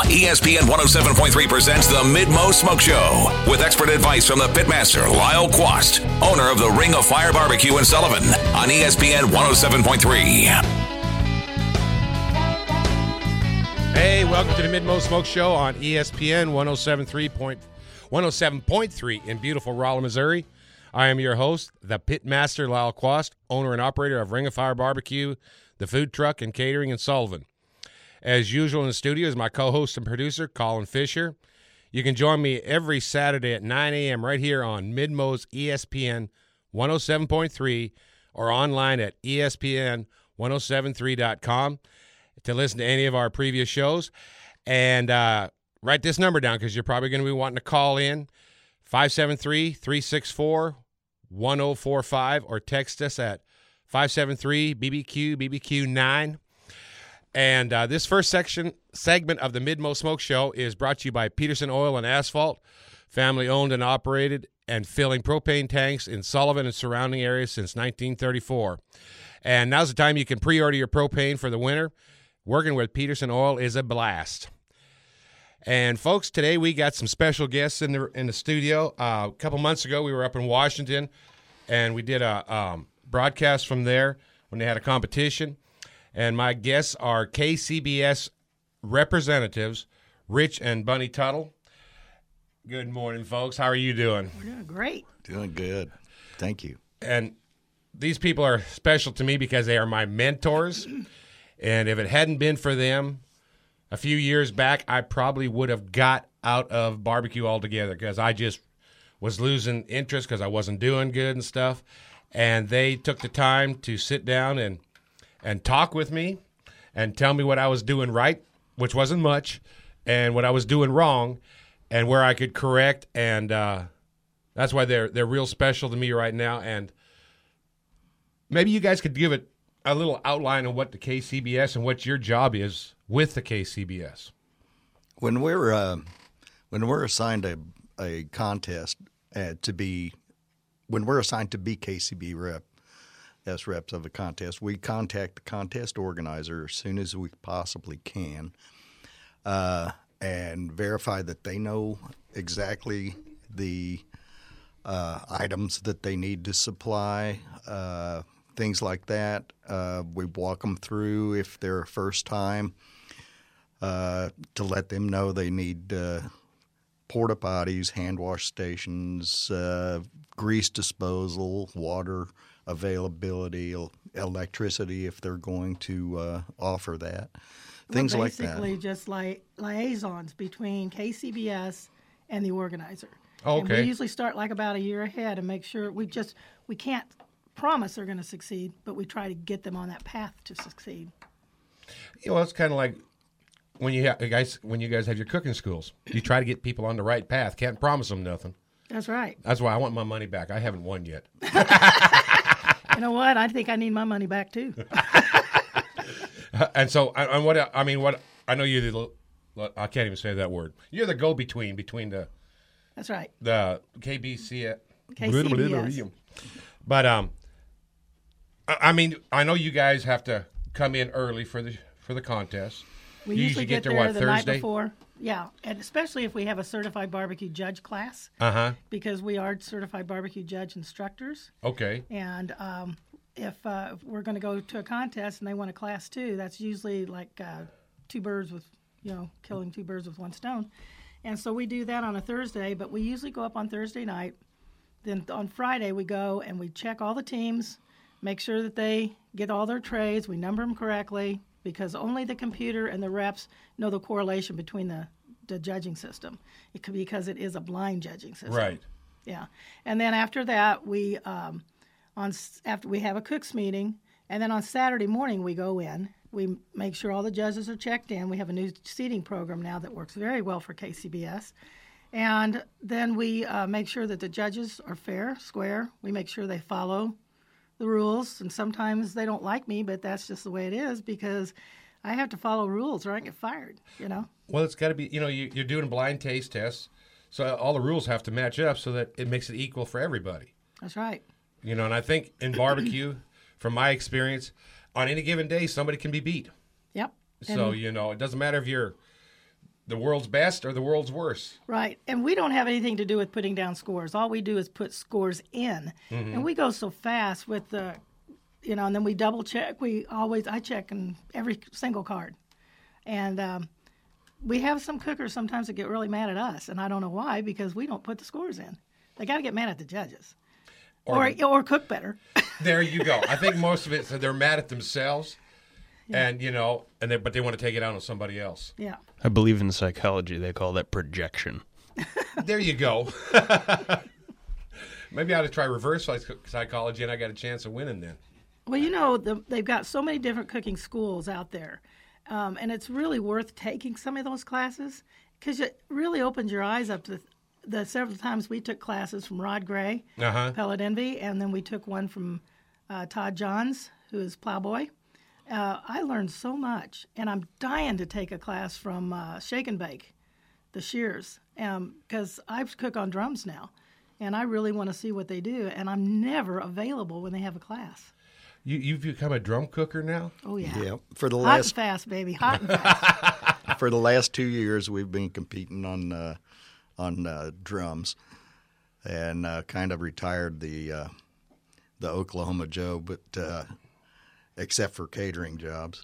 ESPN 107.3 presents the Mid-Mo Smoke Show with expert advice from the pitmaster, Lyle Quast, owner of the Ring of Fire Barbecue in Sullivan on ESPN 107.3. Hey, welcome to the Mid-Mo Smoke Show on ESPN 107.3 in beautiful Rolla, Missouri. I am your host, the pitmaster, Lyle Quast, owner and operator of Ring of Fire Barbecue, the food truck and catering in Sullivan. As usual in the studio is my co-host and producer, Colin Fisher. You can join me every Saturday at 9 a.m. right here on Mid-Mo's ESPN 107.3 or online at ESPN1073.com to listen to any of our previous shows. And write this number down because you're probably going to be wanting to call in, 573-364-1045, or text us at 573-BBQ-BBQ9. And this first segment of the Mid-Mo Smoke Show is brought to you by Peterson Oil and Asphalt, family-owned and operated, and filling propane tanks in Sullivan and surrounding areas since 1934. And now's the time you can pre-order your propane for the winter. Working with Peterson Oil is a blast. And, folks, today we got some special guests in the studio. A couple months ago, we were up in Washington, and we did a broadcast from there when they had a competition. And my guests are KCBS representatives, Rich and Bunny Tuttle. Good morning, folks. How are you doing? We're doing great. Doing good. Thank you. And these people are special to me because they are my mentors. And if it hadn't been for them a few years back, I probably would have got out of barbecue altogether because I just was losing interest because I wasn't doing good and stuff. And they took the time to sit down and talk with me and tell me what I was doing right, which wasn't much, and what I was doing wrong and where I could correct. And that's why they're real special to me right now. And maybe you guys could give it a little outline of what the KCBS and what your job is with the KCBS. When we're assigned a contest when we're assigned to be KCB reps of a contest, we contact the contest organizer as soon as we possibly can and verify that they know exactly the items that they need to supply, things like that. We walk them through if they're a first time to let them know they need porta potties, hand wash stations, grease disposal, water availability, electricity if they're going to offer that, things like that. Basically, just like liaisons between KCBS and the organizer. Okay. And we usually start like about a year ahead and make sure we can't promise they're going to succeed, but we try to get them on that path to succeed. You know, it's kind of like when you guys have your cooking schools. You try to get people on the right path. Can't promise them nothing. That's right. That's why I want my money back. I haven't won yet. You know what? I think I need my money back too. And so, I know you're I can't even say that word. You're the go-between between the. That's right. The KCBS. But I know you guys have to come in early for the contest. We you usually get there the Thursday? night before. Yeah, and especially if we have a certified barbecue judge class. Because we are certified barbecue judge instructors. Okay. And if we're going to go to a contest and they want a class 2, that's usually like killing two birds with one stone. And so we do that on a Thursday, but we usually go up on Thursday night. Then on Friday we go and we check all the teams, make sure that they get all their trays, we number them correctly, because only the computer and the reps know the correlation between the judging system. It could be because it is a blind judging system. Right. Yeah. And then after that, after we have a cooks meeting, and then on Saturday morning we go in. We make sure all the judges are checked in. We have a new seating program now that works very well for KCBS. And then we make sure that the judges are fair, square. We make sure they follow the rules. And sometimes they don't like me, but that's just the way it is because I have to follow rules or I get fired, Well, it's got to be, you're doing blind taste tests. So all the rules have to match up so that it makes it equal for everybody. That's right. And I think in barbecue, from my experience, on any given day, somebody can be beat. Yep. So, it doesn't matter if you're the world's best or the world's worst. Right. And we don't have anything to do with putting down scores. All we do is put scores in. And we go so fast with the, and then we double check. I check in every single card. And we have some cookers sometimes that get really mad at us. And I don't know why, because we don't put the scores in. They got to get mad at the judges. Or cook better. There you go. I think most of it, so they're mad at themselves. Yeah. And but they want to take it out on somebody else. Yeah. I believe in psychology. They call that projection. There you go. Maybe I ought to try reverse psychology, and I got a chance of winning then. Well, they've got so many different cooking schools out there, and it's really worth taking some of those classes because it really opens your eyes up to the several times we took classes from Rod Gray, Pellet Envy, and then we took one from Todd Johns, who is Plowboy. I learned so much, and I'm dying to take a class from Shake and Bake, the Shears, because I cook on drums now, and I really want to see what they do, and I'm never available when they have a class. You've become a drum cooker now? Oh, yeah. Yeah. Hot and fast, baby. Hot and fast. For the last 2 years, we've been competing on drums, and kind of retired the Oklahoma Joe, but except for catering jobs,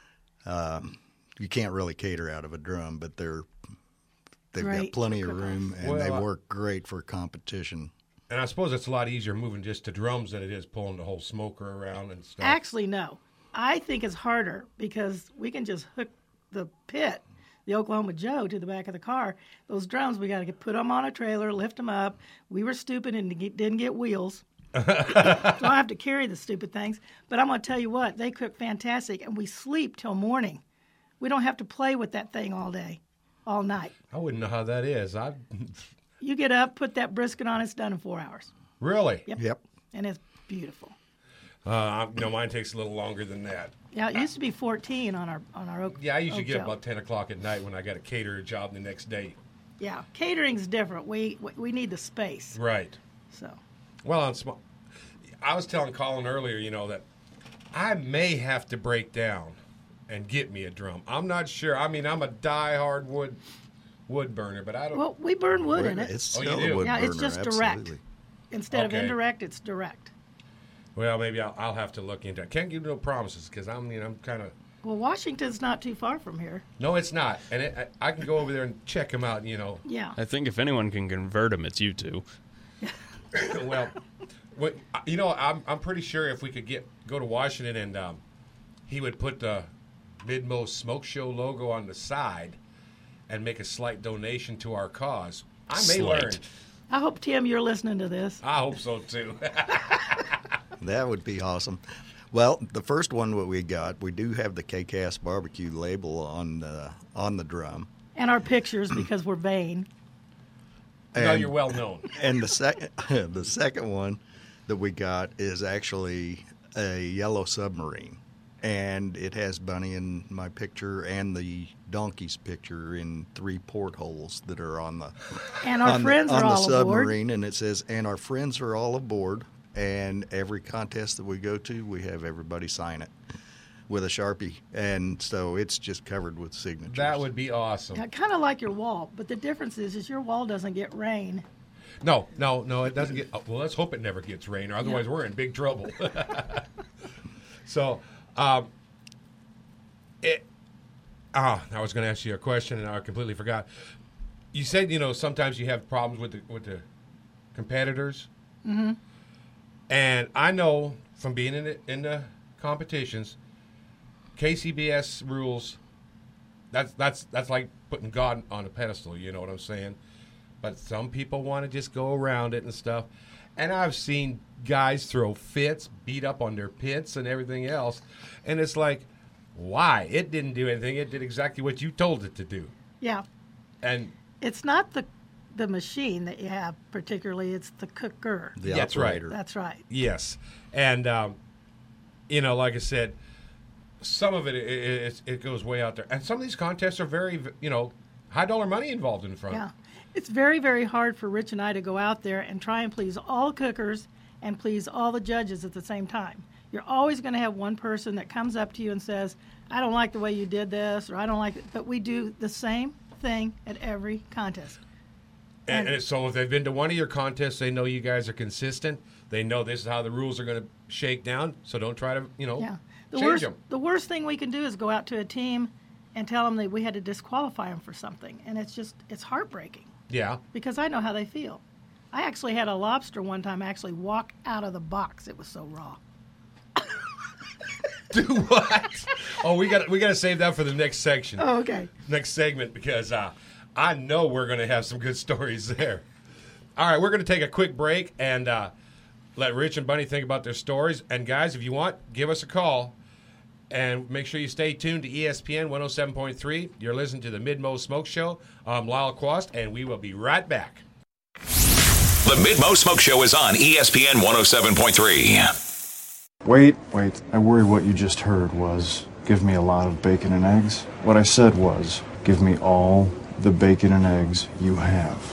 you can't really cater out of a drum, but they've got plenty of room, and they work great for competition. And I suppose it's a lot easier moving just to drums than it is pulling the whole smoker around and stuff. Actually, no. I think it's harder because we can just hook the pit, the Oklahoma Joe, to the back of the car. Those drums, we got to put them on a trailer, lift them up. We were stupid and didn't get wheels. So I have to carry the stupid things. But I'm going to tell you what, they cook fantastic, and we sleep till morning. We don't have to play with that thing all day, all night. I wouldn't know how that is. You get up, put that brisket on, it's done in 4 hours. Really? Yep. And it's beautiful. Mine takes a little longer than that. Yeah, it used to be 14 on our Oak. Yeah, I usually get Joe. up about 10 o'clock at night when I got a caterer job the next day. Yeah, catering's different. We need the space. Right. So. Well, I was telling Colin earlier, that I may have to break down and get me a drum. I'm not sure. I mean, I'm a die-hard wood burner, but I don't. Well, we burn wood in it. It's still you a do? wood Yeah, burner, it's just absolutely. direct. Instead of indirect, it's direct. Well, maybe I'll have to look into it. Can't give no promises because I'm kind of. Well, Washington's not too far from here. No, it's not, and I can go over there and check them out. Yeah. I think if anyone can convert them, it's you two. Well, I'm pretty sure if we could go to Washington and he would put the Mid-Mo Smoke Show logo on the side and make a slight donation to our cause. I may learn. I hope, Tim, you're listening to this. I hope so, too. That would be awesome. Well, the first one that we got, we do have the K-Cast Barbecue label on the drum. And our pictures, because we're vain. Now you're well known. And the second one that we got is actually a yellow submarine. And it has Bunny in my picture and the donkey's picture in 3 portholes that are on the And our friends are all submarine, aboard. and it says, and our friends are all aboard. And every contest that we go to, we have everybody sign it with a Sharpie. And so it's just covered with signatures. That would be awesome. Yeah, kind of like your wall, but the difference is your wall doesn't get rain. No, it doesn't get. Well, let's hope it never gets rain, or otherwise we're in big trouble. So, I was going to ask you a question, and I completely forgot. You said sometimes you have problems with the competitors. Mm-hmm. And I know from being in the competitions, KCBS rules. That's like putting God on a pedestal. You know what I'm saying? But some people want to just go around it and stuff. And I've seen guys throw fits, beat up on their pits and everything else. And it's like, why? It didn't do anything. It did exactly what you told it to do. Yeah. And it's not the machine that you have particularly, it's the cooker. That's operator. right. That's right. Yes. And, like I said, some of it goes way out there. And some of these contests are very, high dollar money involved in front. Yeah. It's very, very hard for Rich and I to go out there and try and please all cookers and please all the judges at the same time. You're always going to have one person that comes up to you and says, I don't like the way you did this, or I don't like it. But we do the same thing at every contest. And so if they've been to one of your contests, they know you guys are consistent. They know this is how the rules are going to shake down. So don't try to, Yeah. change them. The worst thing we can do is go out to a team and tell them that we had to disqualify them for something. And it's heartbreaking Yeah. because I know how they feel. I actually had a lobster one time actually walk out of the box. It was so raw. Do what? Oh, we got to save that for the next section. Oh, okay. Next segment, because I know we're going to have some good stories there. All right, we're going to take a quick break and let Rich and Bunny think about their stories. And guys, if you want, give us a call. And make sure you stay tuned to ESPN 107.3. You're listening to the Mid-Mo Smoke Show. I'm Lyle Quast, and we will be right back. The Mid-Mo Smoke Show is on ESPN 107.3. Wait. I worry what you just heard was, give me a lot of bacon and eggs. What I said was, give me all the bacon and eggs you have.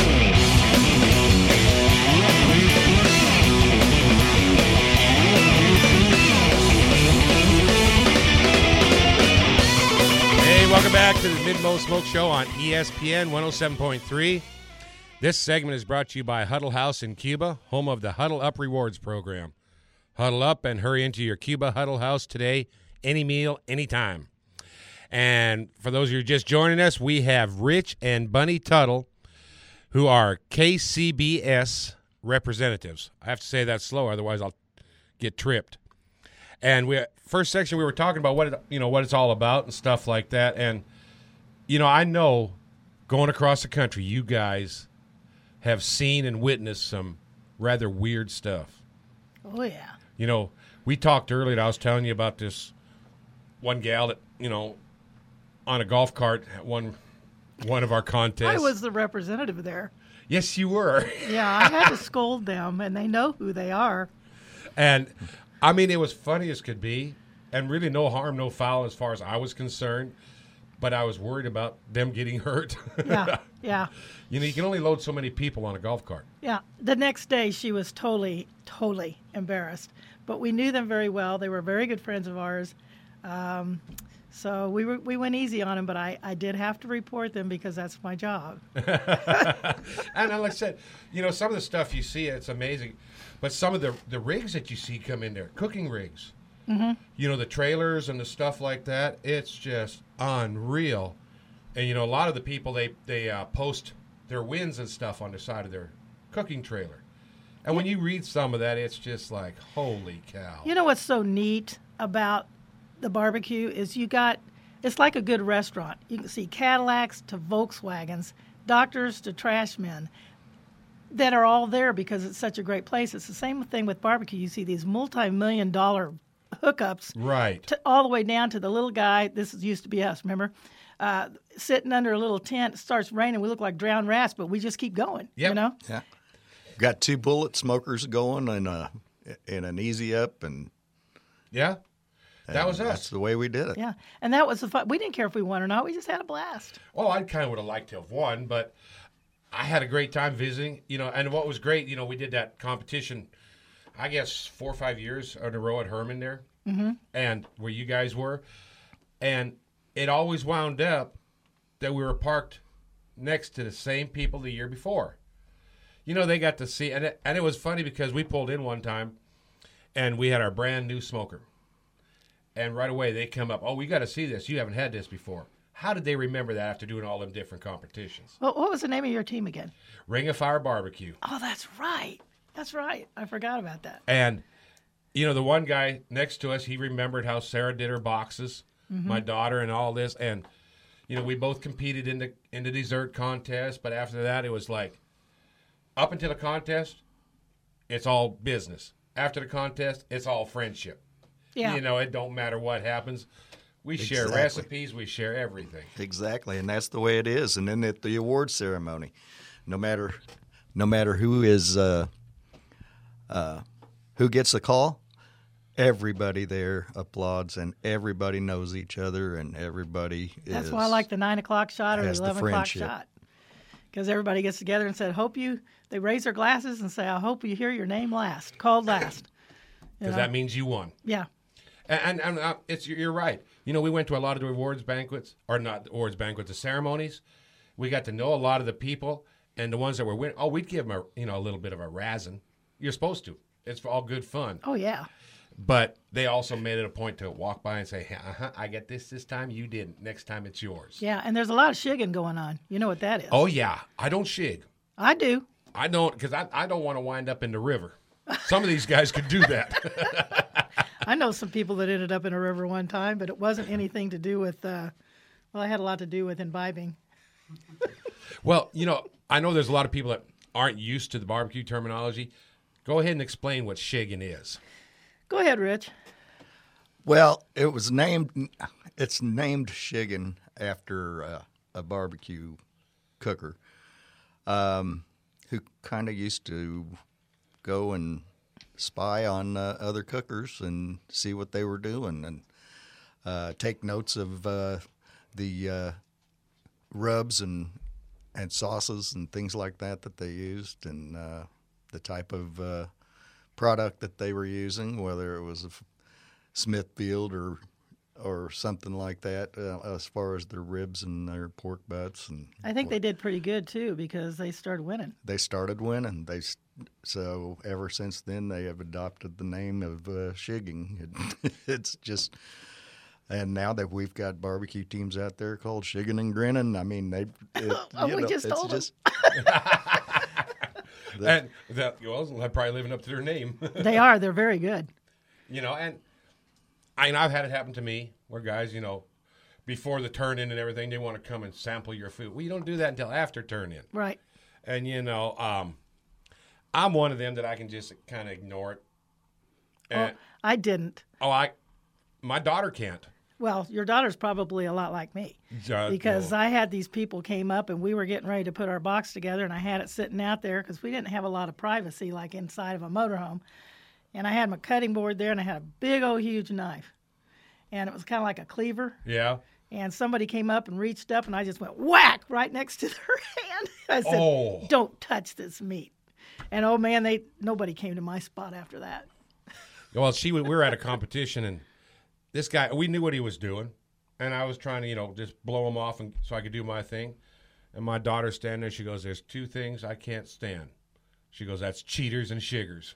Hey, welcome back to the Mid-Mo Smoke Show on ESPN 107.3. This segment is brought to you by Huddle House in Cuba, home of the Huddle Up Rewards program. Huddle up and hurry into your Cuba Huddle House today. Any meal, anytime. And for those of you just joining us, we have Rich and Bunny Tuttle, who are KCBS representatives. I have to say that slow, otherwise I'll get tripped. And first section we were talking about what it's all about and stuff like that. And I know going across the country, you guys have seen and witnessed some rather weird stuff. Oh, yeah. We talked earlier, I was telling you about this one gal that, on a golf cart at one of our contests. I was the representative there. Yes, you were. Yeah, I had to scold them, and they know who they are. And, I mean, it was funny as could be, and really no harm, no foul as far as I was concerned, but I was worried about them getting hurt. Yeah. You can only load so many people on a golf cart. Yeah. The next day, she was totally embarrassed. But we knew them very well. They were very good friends of ours. So we went easy on them, but I did have to report them because that's my job. And like I said, some of the stuff you see, it's amazing. But some of the rigs that you see come in there, cooking rigs, the trailers and the stuff like that, it's just unreal. And, a lot of the people, they post their wins and stuff on the side of their cooking trailer. And when you read some of that, it's just like, holy cow. You know what's so neat about the barbecue is it's like a good restaurant. You can see Cadillacs to Volkswagens, doctors to trash men that are all there because it's such a great place. It's the same thing with barbecue. You see these multi-million-dollar hookups. Right. All the way down to the little guy. This used to be us, remember? Sitting under a little tent. It starts raining. We look like drowned rats, but we just keep going. Yep. Yeah. Got 2 bullet smokers going in an easy up, and yeah, that was us. That's the way we did it. Yeah, and that was the fun. We didn't care if we won or not. We just had a blast. Oh, I kind of would have liked to have won, but I had a great time visiting. And what was great, we did that competition, I guess 4 or 5 years in a row at Herman there, and where you guys were, and it always wound up that we were parked next to the same people the year before. They got to see, and it was funny because we pulled in one time, and we had our brand new smoker. And right away they come up, oh, we got to see this. You haven't had this before. How did they remember that after doing all them different competitions? Well, what was the name of your team again? Ring of Fire Barbecue. Oh, that's right. That's right. I forgot about that. And, the one guy next to us, he remembered how Sarah did her boxes, my daughter, and all this. And, we both competed in the dessert contest. But after that, it was like, up until the contest, it's all business. After the contest, it's all friendship. Yeah. It don't matter what happens. We share recipes. We share everything. Exactly, and that's the way it is. And then at the award ceremony, no matter who is who gets the call, everybody there applauds, and everybody knows each other, and everybody That's why I like the 9 o'clock shot or the has the 11 o'clock friendship. shot. Because everybody gets together and said, they raise their glasses and say, I hope you hear your name called last. Because that means you won. Yeah. And you're right. You know, we went to a lot of the awards banquets, or not awards banquets, the ceremonies. We got to know a lot of the people, and the ones that were winning. Oh, we'd give them a little bit of a razzing. You're supposed to. It's for all good fun. Oh, yeah. But they also made it a point to walk by and say, I get this time. You didn't. Next time it's yours. Yeah, and there's a lot of shigging going on. You know what that is. Oh, yeah. I don't shig. I do. I don't, because I don't want to wind up in the river. Some of these guys could do that. I know some people that ended up in a river one time, but it wasn't anything to do with, I had a lot to do with imbibing. Well, I know there's a lot of people that aren't used to the barbecue terminology. Go ahead and explain what shigging is. Go ahead, Rich. Well, it's named shigging after a barbecue cooker who kind of used to go and spy on other cookers and see what they were doing and take notes of the rubs and sauces and things like that they used, and the type of product that they were using, whether it was a Smithfield or something like that, as far as their ribs and their pork butts. And I think they did pretty good too, because they started winning. They started winning. So ever since then they have adopted the name of shigging. It's just. And now that we've got barbecue teams out there called Shiggin' and Grinning, I mean, we just told them. And they're probably living up to their name. They are. They're very good. And I've had it happen to me where guys, before the turn-in and everything, they want to come and sample your food. Well, you don't do that until after turn-in. Right. And, I'm one of them that I can just kind of ignore it. And, I didn't. My daughter can't. Well, your daughter's probably a lot like me, because I had these people came up and we were getting ready to put our box together, and I had it sitting out there because we didn't have a lot of privacy like inside of a motorhome. And I had my cutting board there, and I had a big old huge knife, and it was kind of like a cleaver. Yeah. And somebody came up and reached up, and I just went whack right next to their hand. I said, "Don't touch this meat." And oh man, nobody came to my spot after that. Well, we were at a competition, and this guy, we knew what he was doing, and I was trying to, just blow him off so I could do my thing. And my daughter's standing there. She goes, "There's two things I can't stand." She goes, "That's cheaters and shiggers."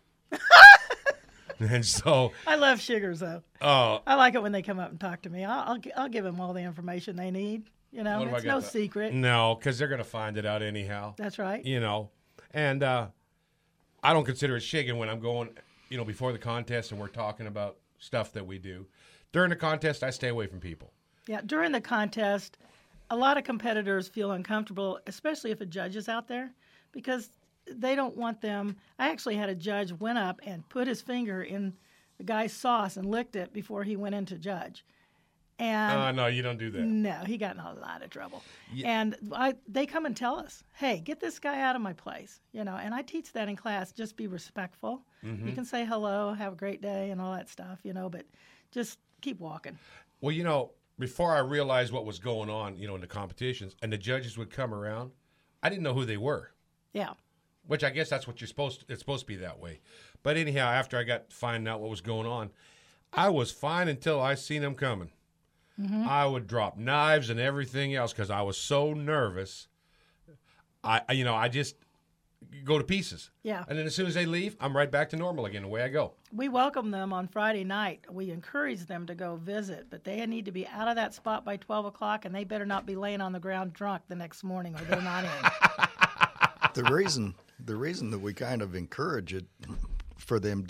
And so I love shiggers, though. Oh, I like it when they come up and talk to me. I'll give them all the information they need. It's no secret. No, because they're going to find it out anyhow. That's right. And I don't consider it shigging when I'm going, before the contest and we're talking about stuff that we do. During the contest, I stay away from people. Yeah, during the contest, a lot of competitors feel uncomfortable, especially if a judge is out there, because they don't want them. I actually had a judge went up and put his finger in the guy's sauce and licked it before he went in to judge. And no, you don't do that. No, he got in a lot of trouble. Yeah. And they come and tell us, "Hey, get this guy out of my place." And I teach that in class. Just be respectful. Mm-hmm. You can say hello, have a great day, and all that stuff, but just keep walking. Well, before I realized what was going on, in the competitions, and the judges would come around, I didn't know who they were. Yeah. Which I guess that's what it's supposed to be that way. But anyhow, after I got to find out what was going on, I was fine until I seen them coming. Mm-hmm. I would drop knives and everything else because I was so nervous. I just go to pieces. Yeah. And then as soon as they leave, I'm right back to normal again. Away I go. We welcome them on Friday night. We encourage them to go visit, but they need to be out of that spot by 12 o'clock, and they better not be laying on the ground drunk the next morning, or they're not in. The reason that we kind of encourage it for them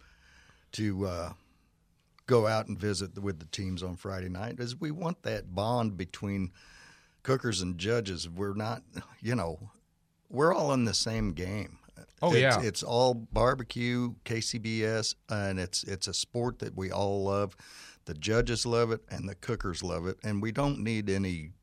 to go out and visit with the teams on Friday night is we want that bond between cookers and judges. We're not, we're all in the same game. Oh, it's all barbecue, KCBS, and it's a sport that we all love. The judges love it, and the cookers love it, and we don't need any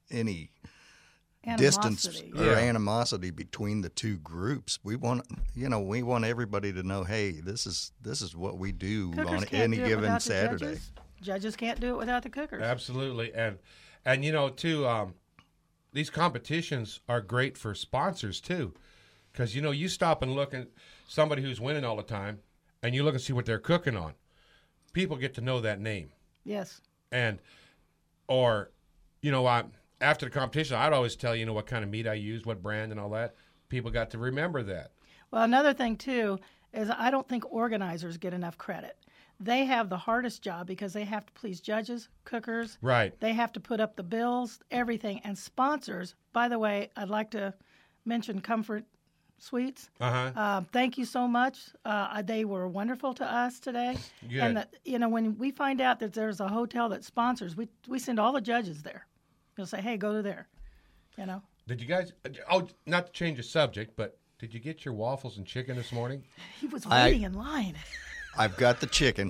distance or animosity between the two groups. We want everybody to know, hey, this is what we do cookers on any given Saturday. Judges can't do it without the cookers. Absolutely, and too, these competitions are great for sponsors too, because you stop and look at somebody who's winning all the time, and you look and see what they're cooking on. People get to know that name. Yes. or, after the competition, I'd always tell what kind of meat I use, what brand and all that. People got to remember that. Well, another thing, too, is I don't think organizers get enough credit. They have the hardest job because they have to please judges, cookers. Right. They have to put up the bills, everything. And sponsors, by the way, I'd like to mention Comfort Suites. Thank you so much. They were wonderful to us today. Good. And, when we find out that there's a hotel that sponsors, we send all the judges there. You'll say, hey, go to there, Did you guys, not to change the subject, but did you get your waffles and chicken this morning? He was waiting in line. I've got the chicken.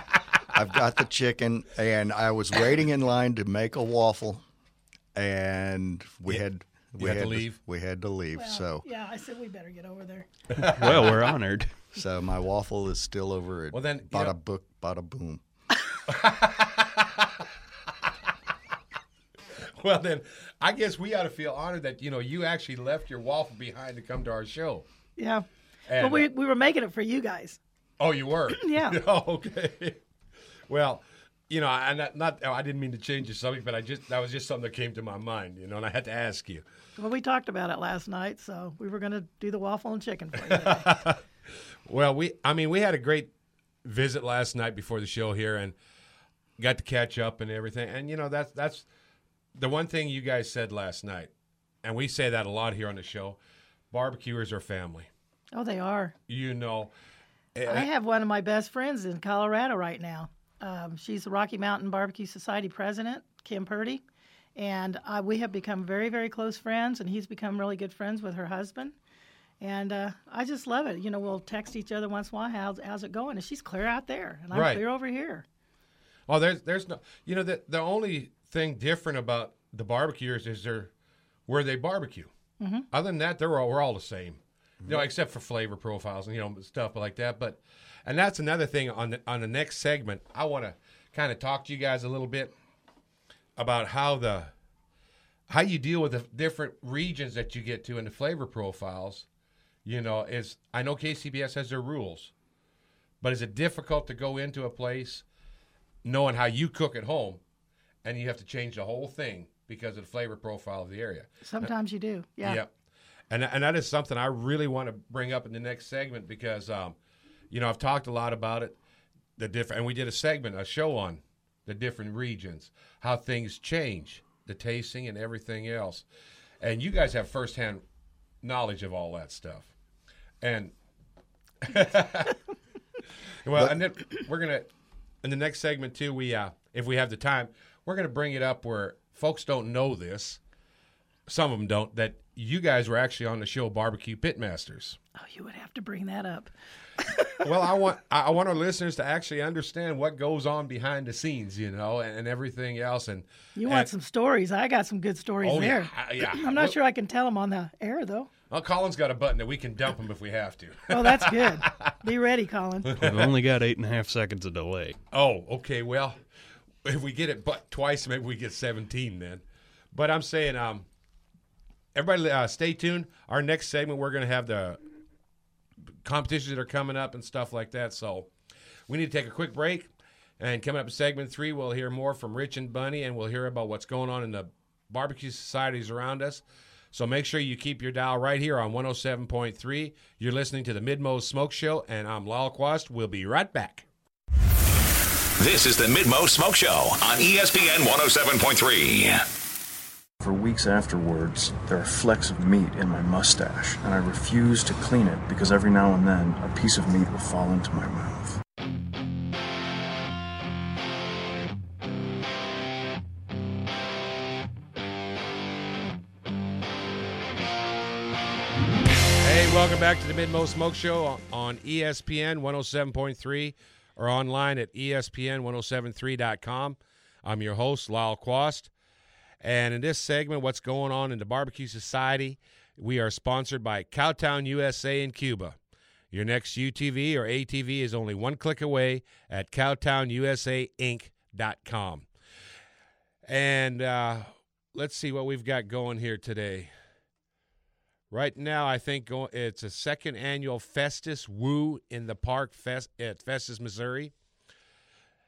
And I was waiting in line to make a waffle, and we had to leave. We had to leave. Well, yeah, I said we better get over there. Well, we're honored. So my waffle is still over at Bada Boom. Well, then, I guess we ought to feel honored that, you actually left your waffle behind to come to our show. Yeah. And, but we were making it for you guys. Oh, you were? Yeah. Oh, okay. Well, I didn't mean to change the subject, but that was just something that came to my mind, and I had to ask you. Well, we talked about it last night, so we were going to do the waffle and chicken for you today. Well, we had a great visit last night before the show here and got to catch up and everything. And, that's the one thing you guys said last night, and we say that a lot here on the show, barbecuers are family. Oh, they are. I have one of my best friends in Colorado right now. She's the Rocky Mountain Barbecue Society president, Kim Purdy, and we have become very, very close friends, and he's become really good friends with her husband. And I just love it. We'll text each other once in a while, how's it going? And she's clear out there, and I'm clear over here. Oh, there's no, the only thing different about the barbecuers is where they barbecue. Mm-hmm. Other than that, we're all the same, except for flavor profiles and stuff like that. And that's another thing on the next segment. I want to kind of talk to you guys a little bit about how you deal with the different regions that you get to in the flavor profiles. I know KCBS has their rules, but is it difficult to go into a place knowing how you cook at home, and you have to change the whole thing because of the flavor profile of the area? Sometimes you do, yeah. Yep. And that is something I really want to bring up in the next segment because, I've talked a lot about it, and we did a show on the different regions, how things change, the tasting and everything else. And you guys have firsthand knowledge of all that stuff. And, and then we're going to, in the next segment, too, if we have the time, we're going to bring it up where folks don't know this. Some of them don't, that you guys were actually on the show Barbecue Pitmasters. Oh, you would have to bring that up. Well, I want our listeners to actually understand what goes on behind the scenes, and everything else. And you want some stories? I got some good stories there. Yeah. I'm not sure I can tell them on the air, though. Well, Colin's got a button that we can dump them if we have to. Oh, that's good. Be ready, Colin. I've only got 8.5 seconds of delay. Oh, okay. Well, if we get it twice, maybe we get 17 then. But I'm saying, everybody stay tuned. Our next segment, we're going to have the competitions that are coming up and stuff like that. So we need to take a quick break. And coming up in segment 3, we'll hear more from Rich and Bunny, and we'll hear about what's going on in the barbecue societies around us. So make sure you keep your dial right here on 107.3. You're listening to the Mid-Mo Smoke Show, and I'm Lyle Quast. We'll be right back. This is the Mid-Mo Smoke Show on ESPN 107.3. For weeks afterwards, there are flecks of meat in my mustache, and I refuse to clean it because every now and then a piece of meat will fall into my mouth. Welcome back to the Mid-Mo Smoke Show on ESPN 107.3 or online at ESPN1073.com. I'm your host, Lyle Quast. And in this segment, what's going on in the Barbecue Society, we are sponsored by Cowtown USA in Cuba. Your next UTV or ATV is only one click away at CowtownUSAInc.com. And let's see what we've got going here today. Right now, I think it's a second annual Festus Woo in the Park at Festus, Missouri.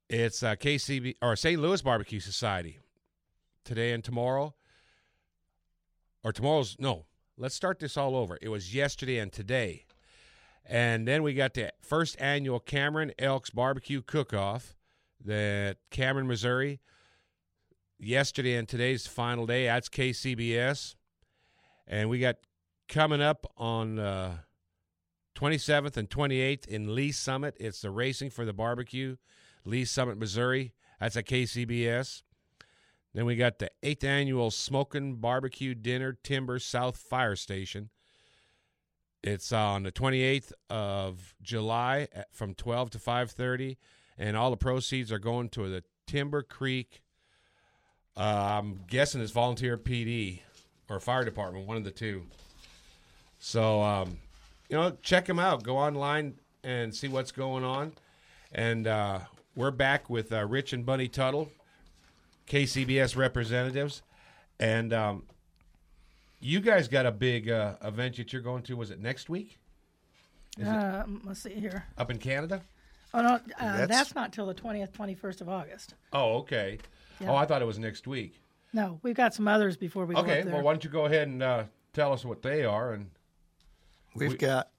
It's KCB or St. Louis Barbecue Society today and tomorrow. Or tomorrow's no. Let's start this all over. It was yesterday and today. And then we got the first annual Cameron Elks Barbecue Cook-Off at Cameron, Missouri. Yesterday and today's final day. That's KCBS. And we got coming up on 27th and 28th in Lee Summit. It's the Racing for the Barbecue, Lee Summit, Missouri. That's at KCBS. Then we got the 8th annual Smokin' Barbecue Dinner Timber South Fire Station. It's on the 28th of July from 12 to 5:30, and all the proceeds are going to the Timber Creek. I'm guessing it's volunteer PD or fire department, one of the two. So, check them out. Go online and see what's going on. And we're back with Rich and Bunny Tuttle, KCBS representatives. And you guys got a big event that you're going to. Was it next week? Let's see here. Up in Canada? Oh, no, that's not till the 20th, 21st of August. Oh, okay. Yeah. Oh, I thought it was next week. No, we've got some others before we go up Okay, there. well, why don't you go ahead and tell us what they are? And We've got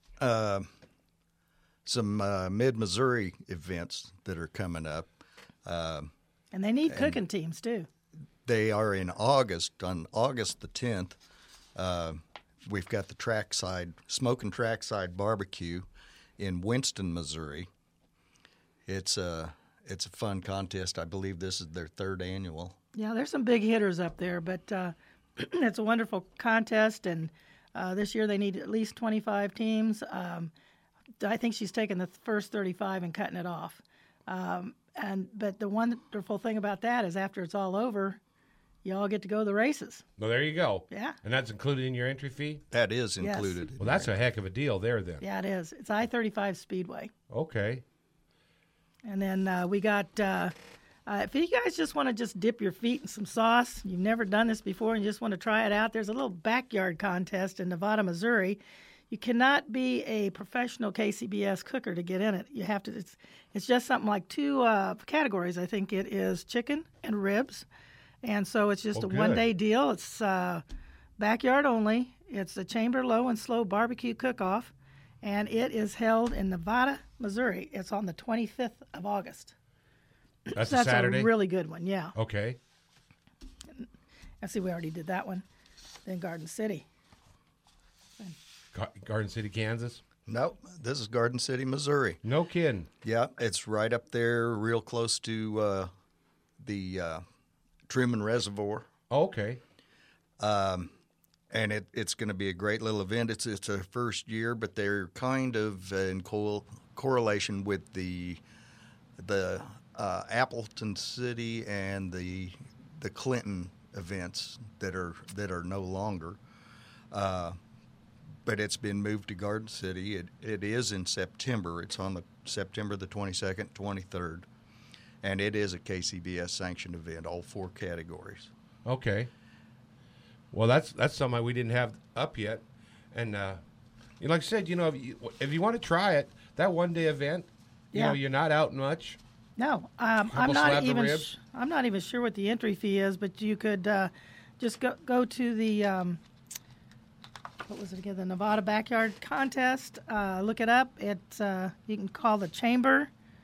some mid-Missouri events that are coming up. And they need cooking teams, too. They are in August. On August the 10th, we've got the Smoking Trackside Barbecue in Winston, Missouri. It's a fun contest. I believe this is their 3rd annual. Yeah, there's some big hitters up there, but it's a wonderful contest, and this year they need at least 25 teams. I think she's taking the first 35 and cutting it off. But the wonderful thing about that is after it's all over, you all get to go to the races. well, there you go. Yeah. And that's included in your entry fee? That is Yes. included. Well, that's a heck of a deal there then. Yeah, it is. It's I-35 Speedway. Okay. And then we got, if you guys just want to just dip your feet in some sauce, you've never done this before and you just want to try it out, there's a little backyard contest in Nevada, Missouri. You cannot be a professional KCBS cooker to get in it. You have to. It's just something like 2 categories. I think it is chicken and ribs, and so it's just a good. one-day deal. It's backyard only. It's the Chamber Low and Slow Barbecue Cook-Off, and it is held in Nevada, Missouri. It's on the 25th of August. That's So a that's Saturday? a really good one. Yeah. Okay. I see. We already did that one. Then Garden City. Garden City, Kansas? Nope, this is Garden City, Missouri. No kidding. Yeah, it's right up there, real close to the Truman Reservoir. Oh, okay. And it's going to be a great little event. It's their first year, but they're kind of in correlation with the Appleton City and the Clinton events that are no longer. But it's been moved to Garden City. It is in September. It's on September the 22nd, 23rd, and it is a KCBS sanctioned event, all 4 categories. Okay. Well, that's something we didn't have up yet. And like I said, if you want to try it, that one-day event, Yeah. you're not out much. No, Couple I'm slabs not of even. ribs? I'm not even sure what the entry fee is, but you could just go to the what was it again? The Nevada Backyard Contest. Look it up. It's you can call the Chamber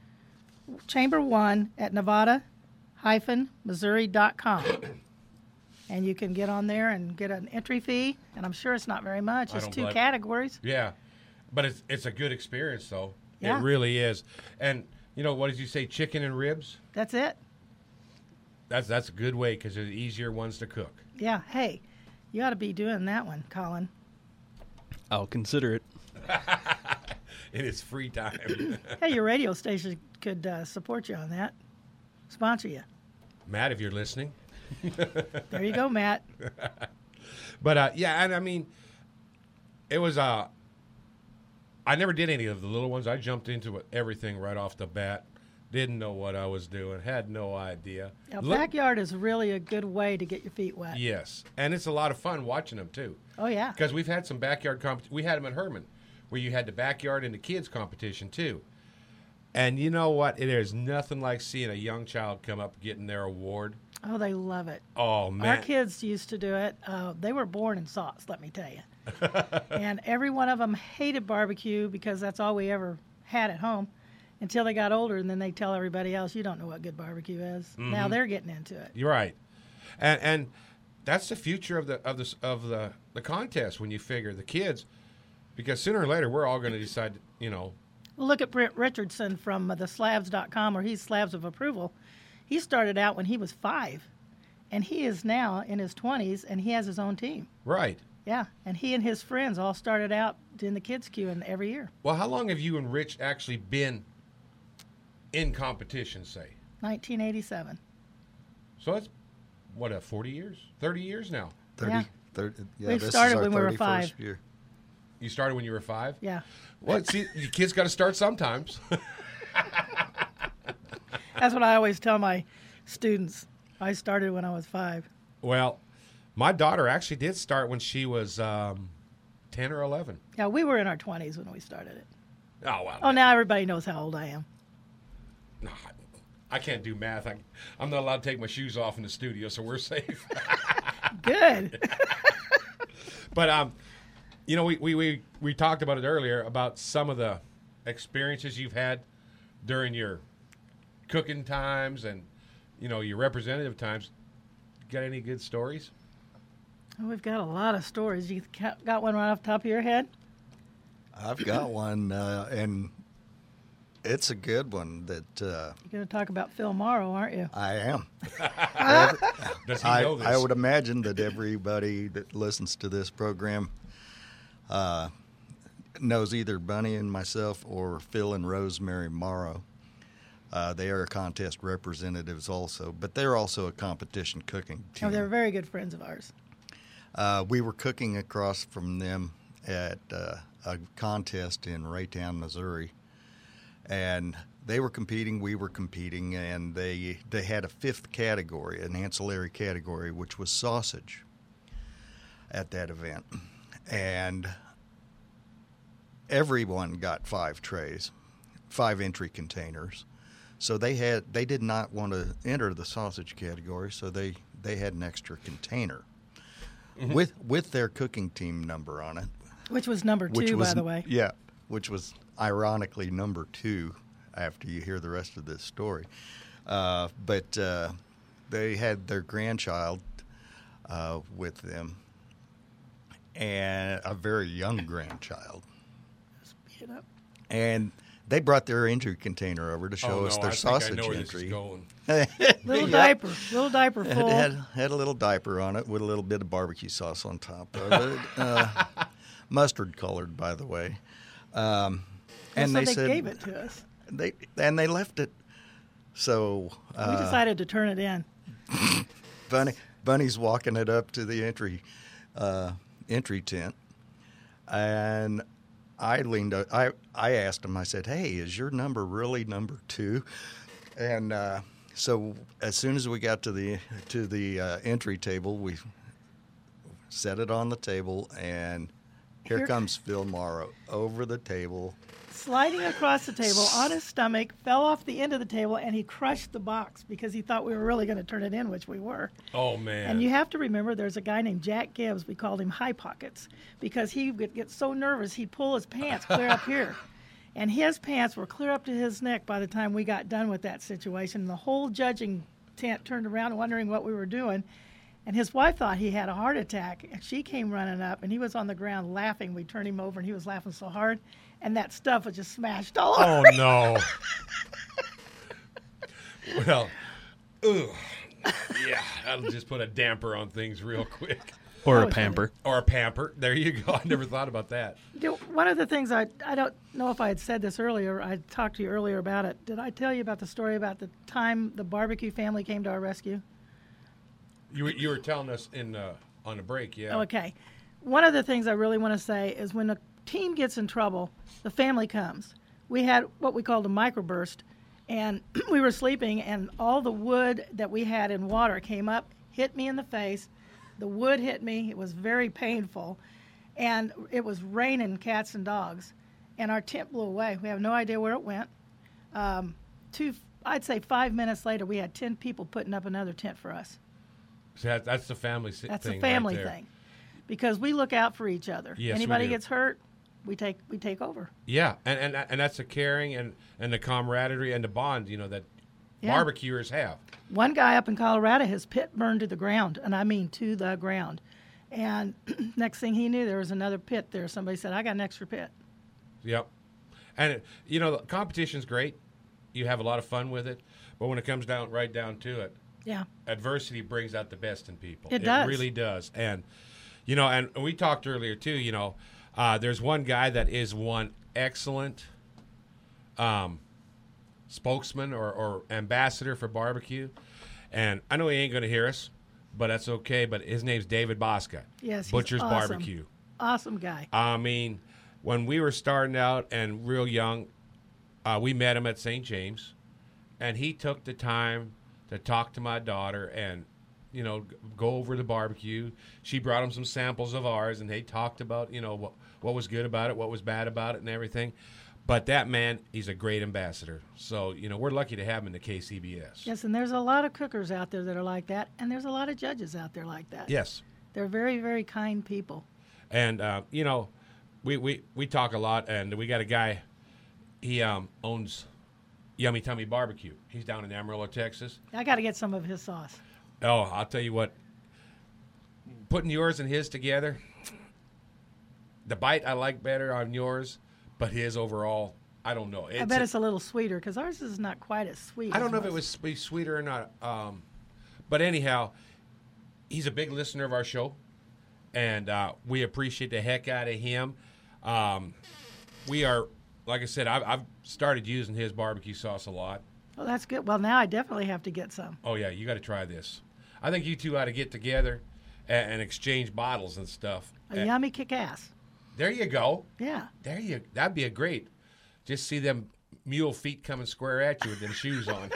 1 at Nevada-Missouri.com, and you can get on there and get an entry fee. And I'm sure it's not very much. I It's don't 2 blame- categories. Yeah. But it's a good experience, though. Yeah. It really is. And, what did you say, chicken and ribs? That's it. That's a good way because they're the easier ones to cook. Yeah. Hey, you ought to be doing that one, Colin. I'll consider it. In his free time. Hey, your radio station could support you on that. Sponsor you. Matt, if you're listening. There you go, Matt. But, yeah, and I mean, it was, I never did any of the little ones. I jumped into everything right off the bat. Didn't know what I was doing. Had no idea. Now, backyard is really a good way to get your feet wet. Yes. And it's a lot of fun watching them, too. Oh, yeah. Because we've had some backyard we had them at Herman, where you had the backyard and the kids competition, too. And you know what? There's nothing like seeing a young child come up getting their award. Oh, they love it. Oh, man. Our kids used to do it. They were born in sauce, let me tell you. And every one of them hated barbecue because that's all we ever had at home until they got older, and then they tell everybody else, you don't know what good barbecue is. Mm-hmm. Now they're getting into it. You're right. And that's the future of the contest when you figure the kids, because sooner or later we're all going to decide, Well, look at Brent Richardson from the slabs.com, where he's Slabs of Approval. He started out when he was 5, and he is now in his 20s, and he has his own team. Right. Yeah, and he and his friends all started out in the kids' queue every year. Well, how long have you and Rich actually been in competition, say? 1987. So that's, 40 years? 30 years now? 30, Yeah. 30 yeah, We this started is our when we were 31st 5. Year. You started when you were 5? Yeah. Well, see, you kids got to start sometimes. That's what I always tell my students. I started when I was 5. Well, my daughter actually did start when she was 10 or 11. Yeah, we were in our 20s when we started it. Oh, wow. Oh, now everybody knows how old I am. No, I can't do math. I'm not allowed to take my shoes off in the studio, so we're safe. Good. But, we talked about it earlier, about some of the experiences you've had during your cooking times and, your representative times. Got any good stories? Oh, we've got a lot of stories. You got one right off the top of your head? I've got one, and it's a good one that You're going to talk about Phil Morrow, aren't you? I am. Does he know this? I would imagine that everybody that listens to this program knows either Bunny and myself or Phil and Rosemary Morrow. They are contest representatives also, but they're also a competition cooking team. Oh, they're very good friends of ours. We were cooking across from them at a contest in Raytown, Missouri, and they were competing, we were competing, and they had a 5th category, an ancillary category, which was sausage at that event. And everyone got 5 trays, 5 entry containers. So they did not want to enter the sausage category, so they had an extra container with their cooking team number on it. Which was number 2, by the way. Yeah, which was ironically number 2 after you hear the rest of this story. But they had their grandchild with them, and a very young grandchild. Speed it up. And they brought their entry container over to show us their sausage entry. Little diaper full. It had a little diaper on it with a little bit of barbecue sauce on top of it. Mustard colored, by the way. And so they said, gave it to us. They left it. So We decided to turn it in. Bunny's walking it up to the entry tent, and I leaned. I asked him. I said, "Hey, is your number really number 2?" And so as soon as we got to the entry table, we set it on the table, and here comes Phil Morrow over the table, sliding across the table on his stomach, fell off the end of the table, and he crushed the box because he thought we were really going to turn it in, which we were. Oh, man. And you have to remember there's a guy named Jack Gibbs. We called him High Pockets because he would get so nervous he'd pull his pants clear up here. And his pants were clear up to his neck by the time we got done with that situation. And the whole judging tent turned around wondering what we were doing. And his wife thought he had a heart attack. And she came running up, and he was on the ground laughing. We turned him over, and he was laughing so hard. And that stuff was just smashed all over. Oh, no. Well, ugh. Yeah, that'll just put a damper on things real quick. Or a pamper. Or a pamper. There you go. I never thought about that. One of the things I don't know if I had said this earlier. I talked to you earlier about it. Did I tell you about the story about the time the barbecue family came to our rescue? You were telling us on a break, yeah. Okay. One of the things I really want to say is when a team gets in trouble, the family comes. We had what we called a microburst, and we were sleeping, and all the wood that we had in water came up, hit me in the face. The wood hit me. It was very painful, and it was raining cats and dogs, and our tent blew away. We have no idea where it went. I'd say 5 minutes later, we had 10 people putting up another tent for us. So that's the family thing. That's a family thing, because we look out for each other. Yes, Anybody we do. gets hurt, we take over. Yeah, and that's the caring and the camaraderie and the bond, that Yeah. barbecuers have. One guy up in Colorado, his pit burned to the ground, and I mean to the ground. And next thing he knew, there was another pit there. Somebody said, I got an extra pit. Yep. And, the competition's great. You have a lot of fun with it. But when it comes right down to it, Yeah. adversity brings out the best in people. It does. It really does. And, and we talked earlier, too, there's one guy that is one excellent spokesman or ambassador for barbecue. And I know he ain't going to hear us, but that's okay. But his name's David Bosca. Yes, he's Butcher's awesome. Barbecue. Awesome guy. I mean, when we were starting out and real young, we met him at St. James, and he took the time to talk to my daughter and, go over the barbecue. She brought him some samples of ours, and they talked about, what was good about it, what was bad about it, and everything. But that man, he's a great ambassador. So, we're lucky to have him in the KCBS. Yes, and there's a lot of cookers out there that are like that, and there's a lot of judges out there like that. Yes. They're very, very kind people. And, we talk a lot, and we got a guy, he owns Yummy Tummy Barbecue. He's down in Amarillo, Texas. I got to get some of his sauce. Oh, I'll tell you what, putting yours and his together, the bite I like better on yours, but his overall, I don't know. I bet it's a little sweeter, because ours is not quite as sweet. I don't as know if it most. was sweeter or not. But anyhow, he's a big listener of our show, and we appreciate the heck out of him. We are, like I said, I've started using his barbecue sauce a lot. Oh, that's good. Well, now I definitely have to get some. Oh, yeah, you got to try this. I think you two ought to get together and exchange bottles and stuff. A yummy kick-ass. There you go. Yeah. That'd be a great. Just see them mule feet coming square at you with them shoes on.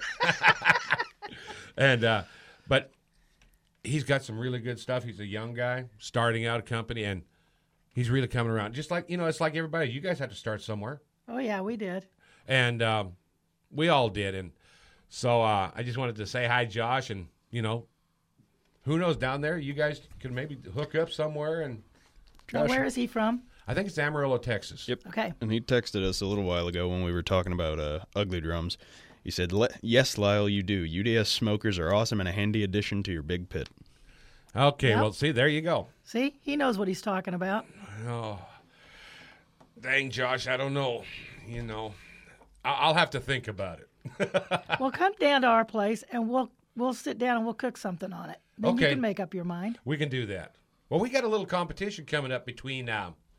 And but he's got some really good stuff. He's a young guy starting out a company, and he's really coming around. Just like it's like everybody. You guys had to start somewhere, Oh, yeah, we did. and we all did. And so I just wanted to say hi, Josh, and who knows down there, you guys could maybe hook up somewhere. And Now, where is he from? I think it's Amarillo, Texas. Yep. Okay. And he texted us a little while ago when we were talking about ugly drums. He said, yes, Lyle, you do. UDS smokers are awesome and a handy addition to your big pit. Okay, Yep. well, see, there you go. See? He knows what he's talking about. Oh, dang, Josh, I don't know. I'll have to think about it. Well, come down to our place, and we'll sit down and we'll cook something on it. Then you Okay. can make up your mind. We can do that. Well, we got a little competition coming up between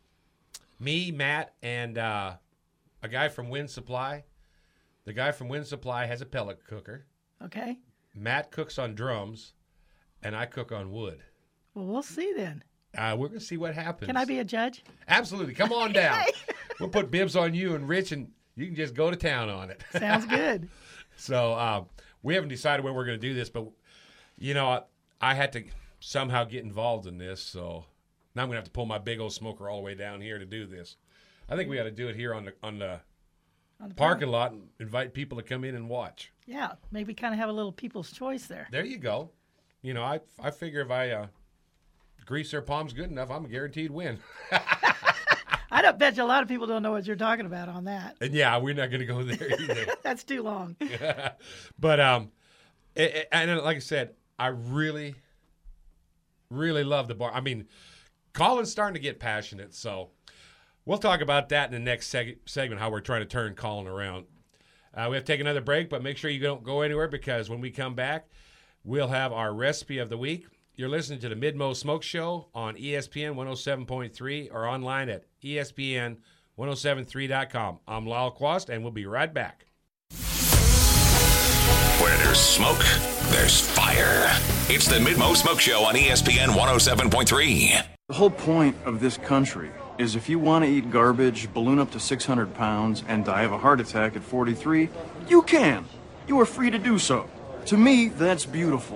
me, Matt, and a guy from Wind Supply. The guy from Wind Supply has a pellet cooker. Okay? Matt cooks on drums, and I cook on wood. Well, we'll see then. We're going to see what happens. Can I be a judge? Absolutely. Come on down. We'll put bibs on you and Rich, and you can just go to town on it. Sounds good. So we haven't decided when we're going to do this, but, I had to somehow get involved in this, so now I'm going to have to pull my big old smoker all the way down here to do this. I think we got to do it here on the On the parking lot and invite people to come in and watch. Yeah, maybe kind of have a little people's choice there. There you go. I figure if I grease their palms good enough, I'm a guaranteed win. I don't bet you a lot of people don't know what you're talking about on that. And yeah, we're not going to go there either. That's too long. But and like I said, I really, really love the bar. I mean, Colin's starting to get passionate, so we'll talk about that in the next segment, how we're trying to turn Colin around. We have to take another break, but make sure you don't go anywhere, because when we come back, we'll have our recipe of the week. You're listening to the Mid-Mo Smoke Show on ESPN 107.3 or online at ESPN1073.com. I'm Lyle Quast, and we'll be right back. Where there's smoke, there's fire. It's the Mid-Mo Smoke Show on ESPN 107.3. The whole point of this country is if you want to eat garbage, balloon up to 600 pounds, and die of a heart attack at 43, you can. You are free to do so. To me, that's beautiful.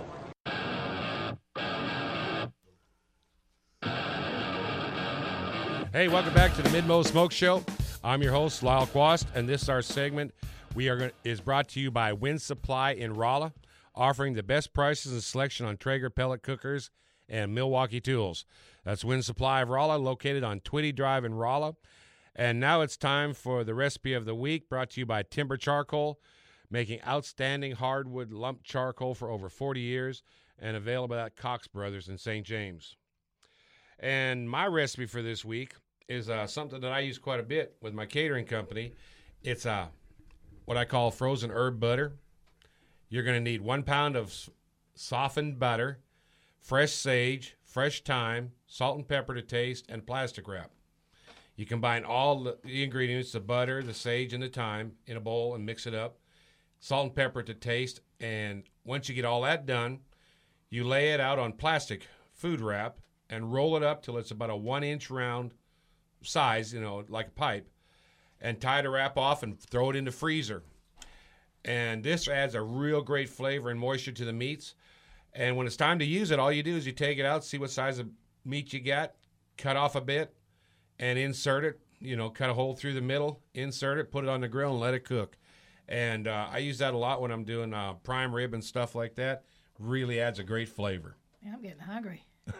Hey, welcome back to the Mid-Mo Smoke Show. I'm your host, Lyle Quast, and this is our segment is brought to you by Wind Supply in Rolla, offering the best prices and selection on Traeger pellet cookers and Milwaukee tools. That's Wind Supply of Rolla, located on Twitty Drive in Rolla. And now it's time for the recipe of the week, brought to you by Timber Charcoal, making outstanding hardwood lump charcoal for over 40 years and available at Cox Brothers in St. James. And my recipe for this week is something that I use quite a bit with my catering company. It's what I call frozen herb butter. You're going to need 1 pound of softened butter, fresh sage, fresh thyme, salt and pepper to taste, and plastic wrap. You combine all the ingredients, the butter, the sage, and the thyme, in a bowl and mix it up. Salt and pepper to taste, and once you get all that done, you lay it out on plastic food wrap and roll it up till it's about a 1-inch round size, like a pipe, and tie the wrap off and throw it in the freezer. And this adds a real great flavor and moisture to the meats. And when it's time to use it, all you do is you take it out, see what size of meat you got, cut off a bit, and insert it. Cut a hole through the middle, insert it, put it on the grill, and let it cook. And I use that a lot when I'm doing prime rib and stuff like that. Really adds a great flavor. Yeah, I'm getting hungry.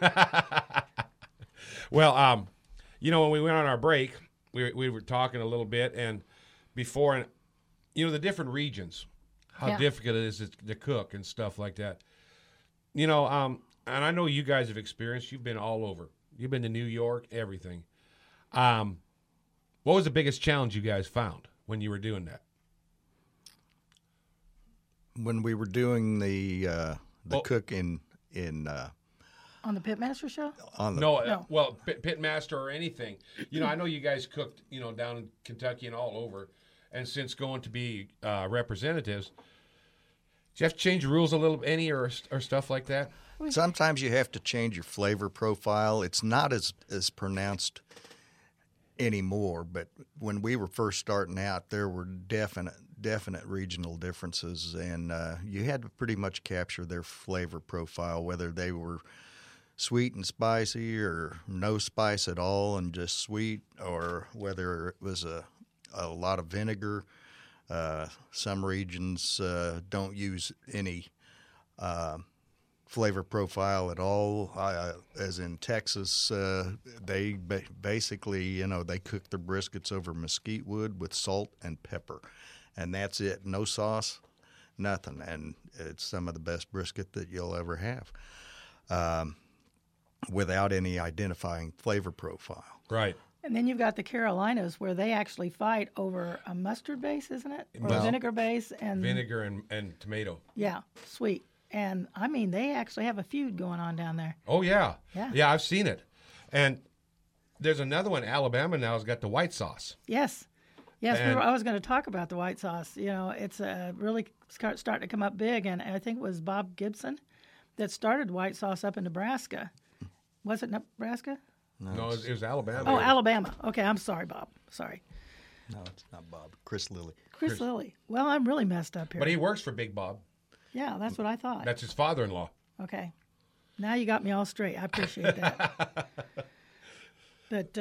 Well, when we went on our break, we were talking a little bit, and before, the different regions, how difficult it is to cook and stuff like that. And I know you guys have experienced, you've been all over. You've been to New York, everything. What was the biggest challenge you guys found when you were doing that? When we were doing the cook in on the Pitmaster show? Well, Pitmaster or anything. I know you guys cooked, down in Kentucky and all over. And since going to be representatives, do you have to change the rules a little, or stuff like that? Sometimes you have to change your flavor profile. It's not as pronounced anymore, but when we were first starting out, there were definite regional differences, and you had to pretty much capture their flavor profile, whether they were sweet and spicy or no spice at all and just sweet, or whether it was a lot of vinegar. Some regions don't use any flavor profile at all. As in Texas, they basically, they cook their briskets over mesquite wood with salt and pepper, and that's it. No sauce, nothing, and it's some of the best brisket that you'll ever have, without any identifying flavor profile. Right. And then you've got the Carolinas, where they actually fight over a mustard base, isn't it? Or a vinegar base. And vinegar and tomato. Yeah, sweet. And, they actually have a feud going on down there. Oh, yeah. Yeah. Yeah, I've seen it. And there's another one. Alabama now has got the white sauce. Yes. I was going to talk about the white sauce. It's really starting to come up big. And I think it was Bob Gibson that started white sauce up in Nebraska. Was it Nebraska? No, it was Alabama. Oh, Alabama. Okay, I'm sorry, Bob. Sorry. No, it's not Bob. Chris Lilly. Chris Lilly. Well, I'm really messed up here. But he works for Big Bob. Yeah, that's what I thought. That's his father-in-law. Okay. Now you got me all straight. I appreciate that. But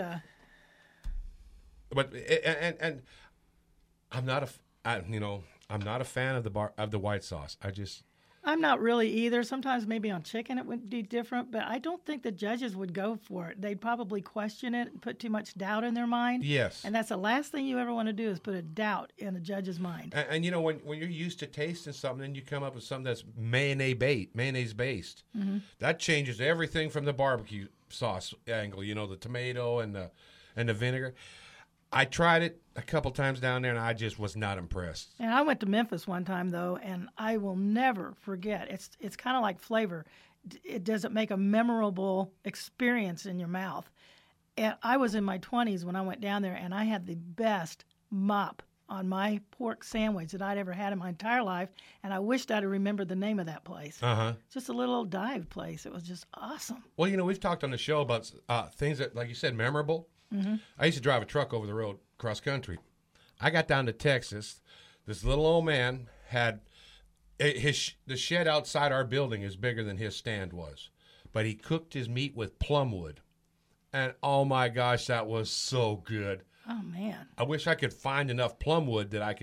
and I'm not I'm not a fan of the white sauce. I'm not really either. Sometimes maybe on chicken it would be different, but I don't think the judges would go for it. They'd probably question it and put too much doubt in their mind. Yes. And that's the last thing you ever want to do, is put a doubt in a judge's mind. And when you're used to tasting something and you come up with something that's mayonnaise based, that changes everything from the barbecue sauce angle, the tomato and the vinegar. I tried it a couple times down there, and I just was not impressed. And I went to Memphis one time, though, and I will never forget. It's kind of like flavor. It doesn't make a memorable experience in your mouth. And I was in my 20s when I went down there, and I had the best mop on my pork sandwich that I'd ever had in my entire life, and I wished I'd have remembered the name of that place. Just a little dive place. It was just awesome. Well, we've talked on the show about things that, like you said, memorable. I used to drive a truck over the road cross country. I got down to Texas. This little old man had the shed outside our building is bigger than his stand was, but he cooked his meat with plum wood, and oh my gosh, that was so good. Oh man! I wish I could find enough plum wood that I could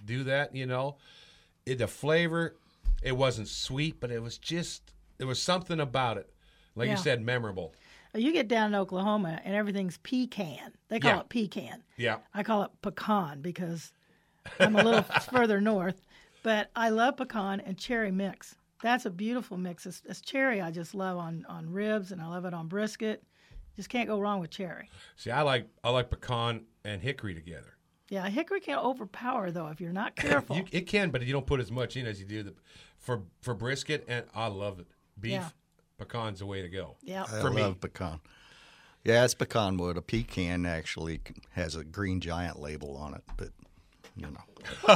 do that, you know. The flavor, it wasn't sweet, but it was just, there was something about it. Like you said, memorable. You get down in Oklahoma and everything's pecan. They call it pecan. Yeah. I call it pecan because I'm a little further north. But I love pecan and cherry mix. That's a beautiful mix. It's cherry I just love on ribs, and I love it on brisket. Just can't go wrong with cherry. See, I like pecan and hickory together. Yeah, hickory can overpower, though, if you're not careful. It can, but you don't put as much in as you do for brisket, and I love it. Beef, pecan's the way to go. Yeah, I love pecan. Yeah, it's pecan wood. A pecan actually has a Green Giant label on it, but, you know.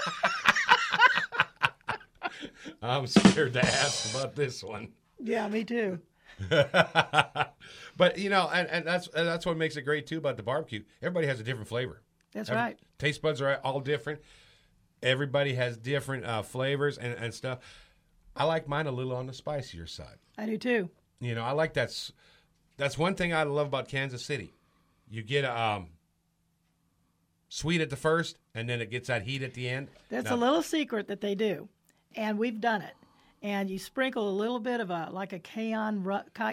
I'm scared to ask about this one. Yeah, me too. But, you know, and that's what makes it great, too, about the barbecue. Everybody has a different flavor. That's right. Taste buds are all different. Everybody has different flavors and stuff. I like mine a little on the spicier side. I do, too. You know, I like that. That's one thing I love about Kansas City. You get sweet at the first, and then it gets that heat at the end. That's a little secret that they do, and we've done it. And you sprinkle a little bit of a cayenne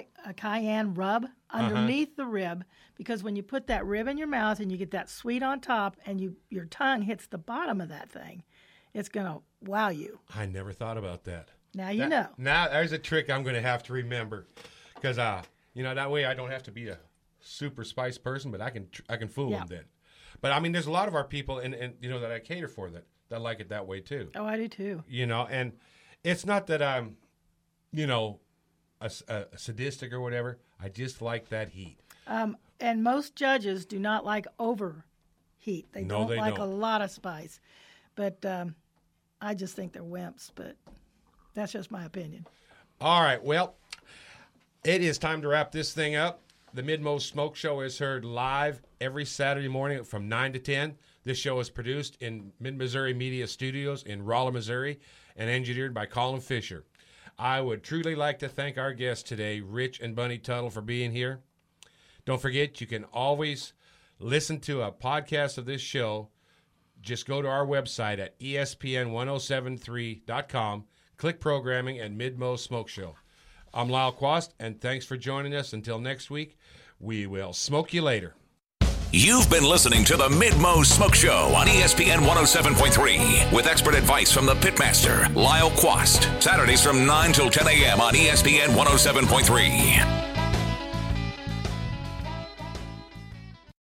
rub underneath the rib, because when you put that rib in your mouth and you get that sweet on top, and your tongue hits the bottom of that thing, it's gonna wow you. I never thought about that. Now you know. Now there's a trick I'm gonna have to remember, because you know, that way I don't have to be a super spice person, but I can fool them then. But I mean, there's a lot of our people, and you know, that I cater for that like it that way too. Oh, I do too. You know, and it's not that I'm, you know, a sadistic or whatever. I just like that heat. And most judges do not like overheat. They don't like a lot of spice. But I just think they're wimps. But that's just my opinion. All right. Well, it is time to wrap this thing up. The Mid-Mo Smoke Show is heard live every Saturday morning from 9 to 10. This show is produced in Mid-Missouri Media Studios in Rolla, Missouri, and engineered by Colin Fisher. I would truly like to thank our guests today, Rich and Bunny Tuttle, for being here. Don't forget, you can always listen to a podcast of this show. Just go to our website at espn1073.com, click programming, and Mid-Mo Smoke Show. I'm Lyle Quast, and thanks for joining us. Until next week, we will smoke you later. You've been listening to the Mid-Mo Smoke Show on ESPN 107.3 with expert advice from the Pitmaster, Lyle Quast. Saturdays from 9 till 10 a.m. on ESPN 107.3.